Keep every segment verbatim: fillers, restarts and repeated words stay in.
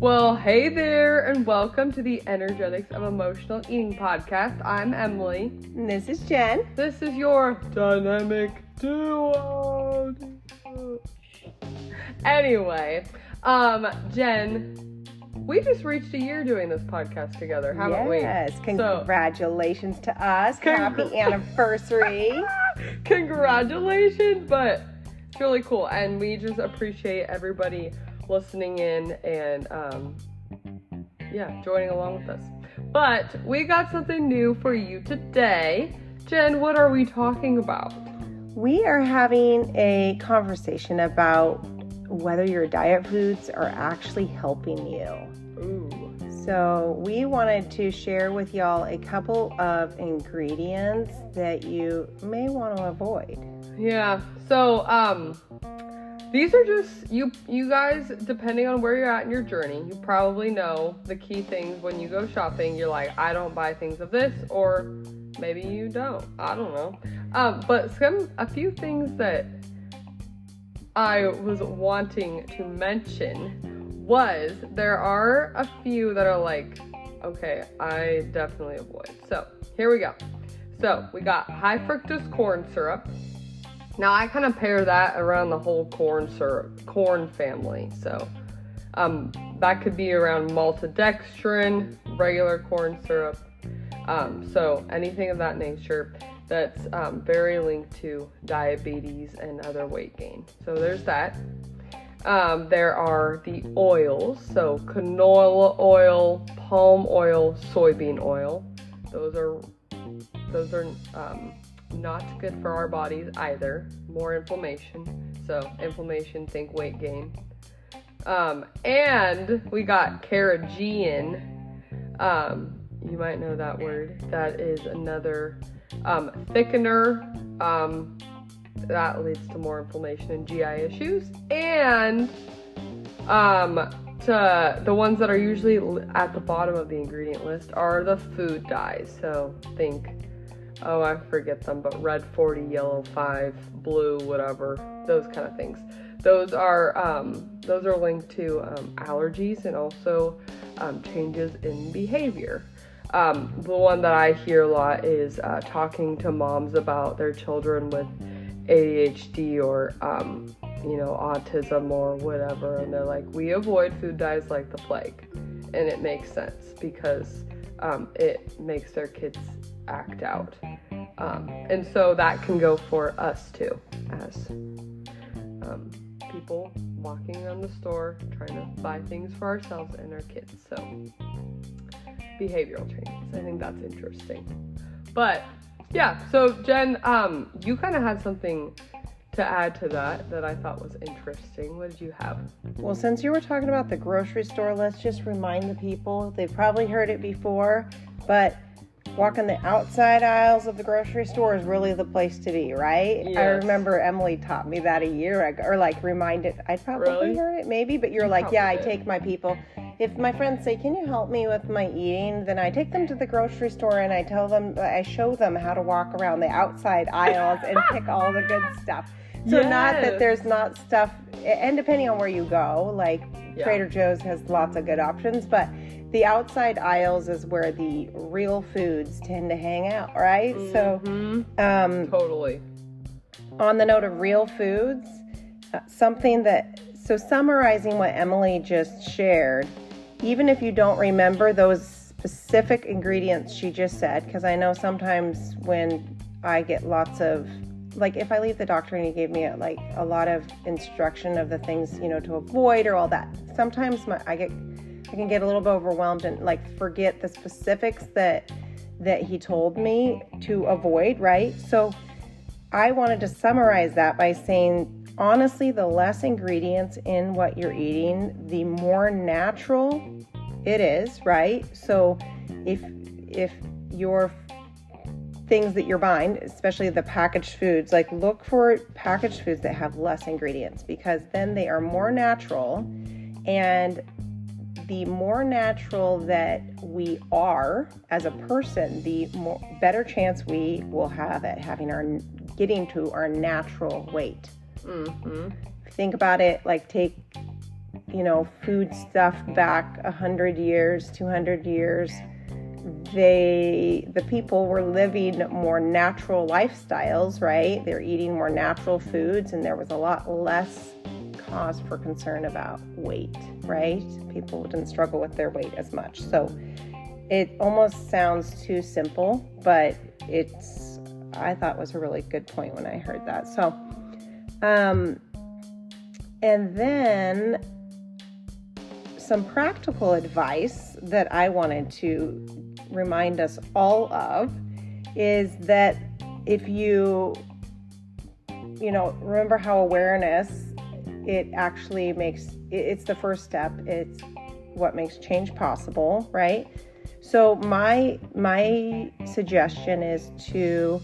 Well, hey there, and welcome to the Energetics of Emotional Eating podcast. I'm Emily. And this is Jen. This is your dynamic duo. Anyway, um, Jen, we just reached a year doing this podcast together, haven't yes. we? Yes, congratulations so, to us. Congr- Happy anniversary. Congratulations, but it's really cool, and we just appreciate everybody listening in and um yeah joining along with us. But we got something new for you today. Jen, what are we talking about? We are having a conversation about whether your diet foods are actually helping you. Ooh. So we wanted to share with y'all a couple of ingredients that you may want to avoid. Yeah, so um these are just, you you guys, depending on where you're at in your journey, you probably know the key things when you go shopping. You're like, I don't buy things of this, or maybe you don't. I don't know. Um, but some a few things that I was wanting to mention was there are a few that are like, okay, I definitely avoid. So here we go. So we got high fructose corn syrup. Now, I kind of pair that around the whole corn syrup, corn family. So, um, that could be around maltodextrin, regular corn syrup. Um, so anything of that nature that's um, very linked to diabetes and other weight gain. So there's that. Um, there are the oils. So canola oil, palm oil, soybean oil. Those are, those are, um, not good for our bodies either. More inflammation. So inflammation, think weight gain. Um, and we got carrageenan. Um, you might know that word. That is another um, thickener. Um, that leads to more inflammation and G I issues. And um, to the ones that are usually at the bottom of the ingredient list are the food dyes. So think, oh, I forget them, but red forty, yellow five, blue, whatever, those kind of things. Those are um, those are linked to um, allergies and also um, changes in behavior. Um, the one that I hear a lot is uh, talking to moms about their children with A D H D or um, you know, autism or whatever, and they're like, we avoid food dyes like the plague, and it makes sense because um, it makes their kids act out. Um, and so that can go for us too, as um, people walking around the store trying to buy things for ourselves and our kids. So behavioral changes, I think that's interesting. But yeah, so Jen, um, you kind of had something to add to that that I thought was interesting. What did you have? Well, since you were talking about the grocery store, let's just remind the people, they've probably heard it before, but walking the outside aisles of the grocery store is really the place to be, right? Yes. I remember Emily taught me that a year ago, or like reminded, I'd probably Really? heard it maybe, but you're You like, yeah, I probably did. take my people. If my friends say, can you help me with my eating? Then I take them to the grocery store and I tell them, I show them how to walk around the outside aisles and pick all the good stuff. So Yes. not that there's not stuff, and depending on where you go, like Yeah. Trader Joe's has lots of good options, but the outside aisles is where the real foods tend to hang out, right? Mhm. So, um, Totally. on the note of real foods, uh, something that, so summarizing what Emily just shared, even if you don't remember those specific ingredients she just said, because I know sometimes when I get lots of, like if I leave the doctor and he gave me a, like a lot of instruction of the things, you know, to avoid or all that, sometimes my, I get, I can get a little bit overwhelmed and like forget the specifics that that he told me to avoid, right? So I wanted to summarize that by saying, honestly, the less ingredients in what you're eating, the more natural it is, right? So if if your things that you're buying, especially the packaged foods, like look for packaged foods that have less ingredients, because then they are more natural, and the more natural that we are as a person, the more better chance we will have at having our getting to our natural weight. Mm-hmm. Think about it, like take you know, food stuff back a hundred years, two hundred years, they, the people were living more natural lifestyles, right? They're eating more natural foods, and there was a lot less cause for concern about weight, right? People didn't struggle with their weight as much. So it almost sounds too simple, but it's, I thought was a really good point when I heard that. So, um, and then some practical advice that I wanted to remind us all of is that if you, you know, remember how awareness, it actually makes, it's the first step. It's what makes change possible, right? So my, my suggestion is to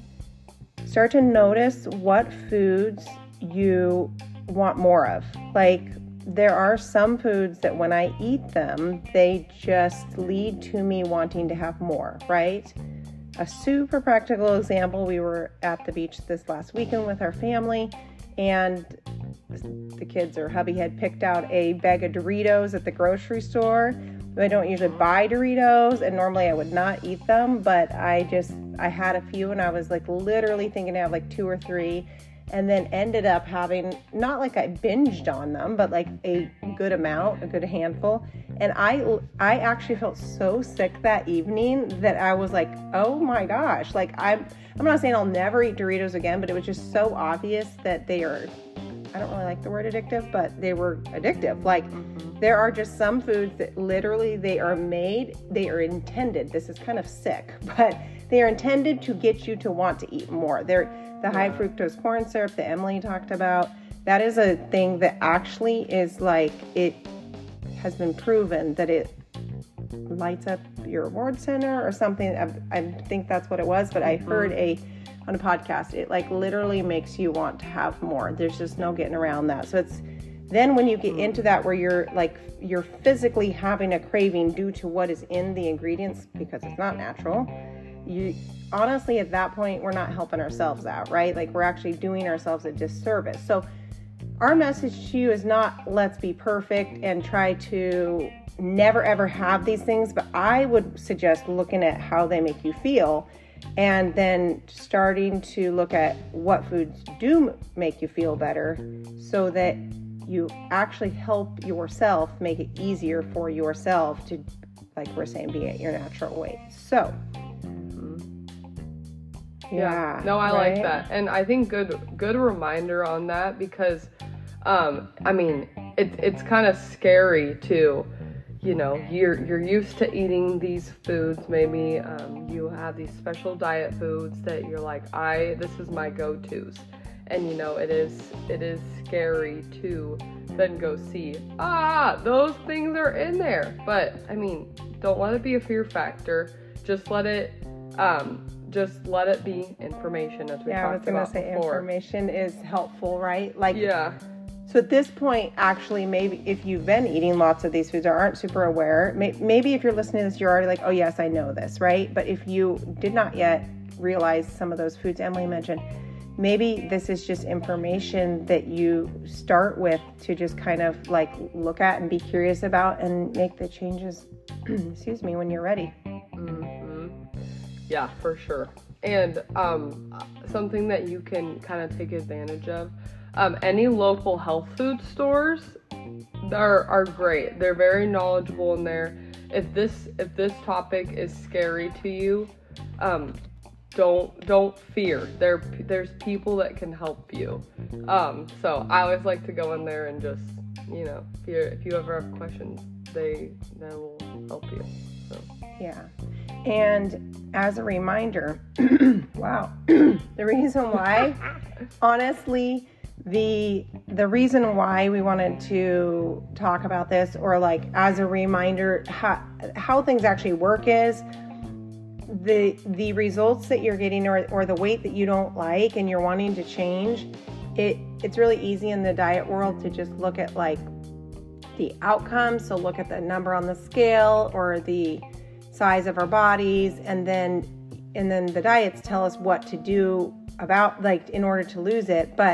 start to notice what foods you want more of. Like, there are some foods that when I eat them, they just lead to me wanting to have more, right? A super practical example, we were at the beach this last weekend with our family, and the kids or hubby had picked out a bag of Doritos at the grocery store. I don't usually buy Doritos, and normally I would not eat them, but I just, I had a few, and I was like literally thinking to have like two or three, and then ended up having, not like I binged on them, but like a good amount, a good handful. And I, I actually felt so sick that evening that I was like, oh my gosh, like I'm, I'm not saying I'll never eat Doritos again, but it was just so obvious that they are, I don't really like the word addictive, but they were addictive. Like, mm-hmm. There are just some foods that literally they are made, they are intended, this is kind of sick, but they are intended to get you to want to eat more. They're the high fructose corn syrup that Emily talked about. That is a thing that actually is like, it has been proven that it lights up your reward center or something. I, I think that's what it was, but I heard a on a podcast, it like literally makes you want to have more. There's just no getting around that. So it's then when you get into that where you're like, you're physically having a craving due to what is in the ingredients because it's not natural, you honestly at that point, we're not helping ourselves out, right? Like, we're actually doing ourselves a disservice. So our message to you is not let's be perfect and try to never ever have these things, but I would suggest looking at how they make you feel and then starting to look at what foods do make you feel better so that you actually help yourself, make it easier for yourself to, like we're saying, be at your natural weight. So yeah, yeah. no, I right? like that. And I think good, good reminder on that because, um, I mean, it, it's kind of scary too. You know, you're, you're used to eating these foods. Maybe, um, you have these special diet foods that you're like, I, this is my go-tos. And you know, it is, it is scary to then go see, ah, those things are in there. But I mean, don't let it be a fear factor. Just let it, um, just let it be information, as we yeah, talked about before. I was going to say information is helpful, right? Like, yeah. So at this point, actually, maybe if you've been eating lots of these foods or aren't super aware, may, maybe if you're listening to this, you're already like, oh yes, I know this, right? But if you did not yet realize some of those foods Emily mentioned, maybe this is just information that you start with to just kind of like look at and be curious about and make the changes, excuse me, when you're ready. Mm-hmm. Yeah, for sure. And um, something that you can kind of take advantage of, um, any local health food stores are, are great. They're very knowledgeable in there. If this if this topic is scary to you, um, don't don't fear. There there's people that can help you. Um, so I always like to go in there and just, you know, if you if you ever have questions, they they will help you. So yeah. And as a reminder, wow, the reason why, honestly, the the reason why we wanted to talk about this, or like as a reminder, how, how things actually work is the the results that you're getting or, or the weight that you don't like and you're wanting to change, it it's really easy in the diet world to just look at like the outcomes. So look at the number on the scale or the size of our bodies, and then and then the diets tell us what to do about, like, in order to lose it. But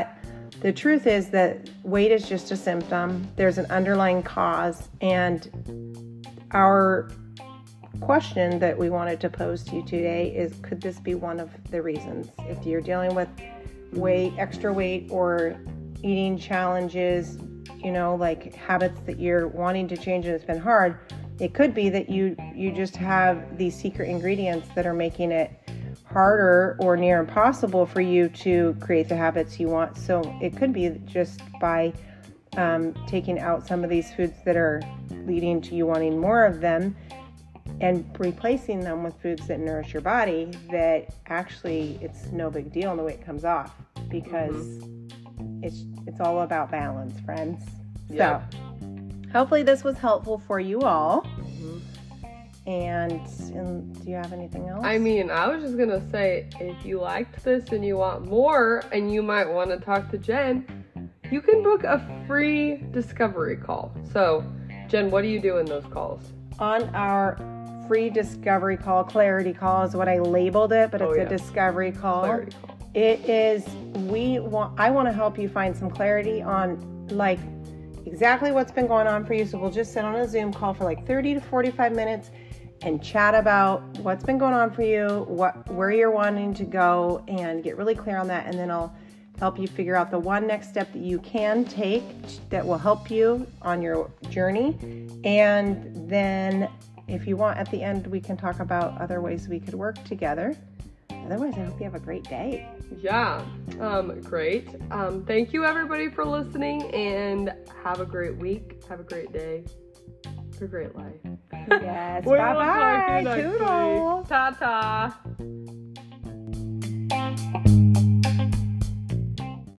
the truth is that weight is just a symptom. There's an underlying cause, and our question that we wanted to pose to you today is, could this be one of the reasons? If you're dealing with weight, extra weight, or eating challenges, you know, like habits that you're wanting to change and it's been hard, it could be that you you just have these secret ingredients that are making it harder or near impossible for you to create the habits you want. So it could be just by um, taking out some of these foods that are leading to you wanting more of them and replacing them with foods that nourish your body, that actually it's no big deal and the weight comes off, because mm-hmm. it's it's all about balance, friends. Yep. So hopefully this was helpful for you all. Mm-hmm. And, and do you have anything else? I mean, I was just gonna say, if you liked this and you want more, and you might want to talk to Jen, you can book a free discovery call. So, Jen, what do you do in those calls? On our free discovery call, clarity call is what I labeled it, but it's oh, yeah. a discovery call. Clarity call. It is, we want, I want to help you find some clarity on like exactly what's been going on for you. So we'll just sit on a Zoom call for like thirty to forty-five minutes and chat about what's been going on for you, what, where you're wanting to go, and get really clear on that. And then I'll help you figure out the one next step that you can take that will help you on your journey. And then if you want, at the end, we can talk about other ways we could work together. Otherwise, I hope you have a great day. Yeah, um, great. Um, thank you, everybody, for listening, and have a great week. Have a great day. Have a great life. Yes. We will Bye-bye. talk to you next Toodles. week. Ta-ta.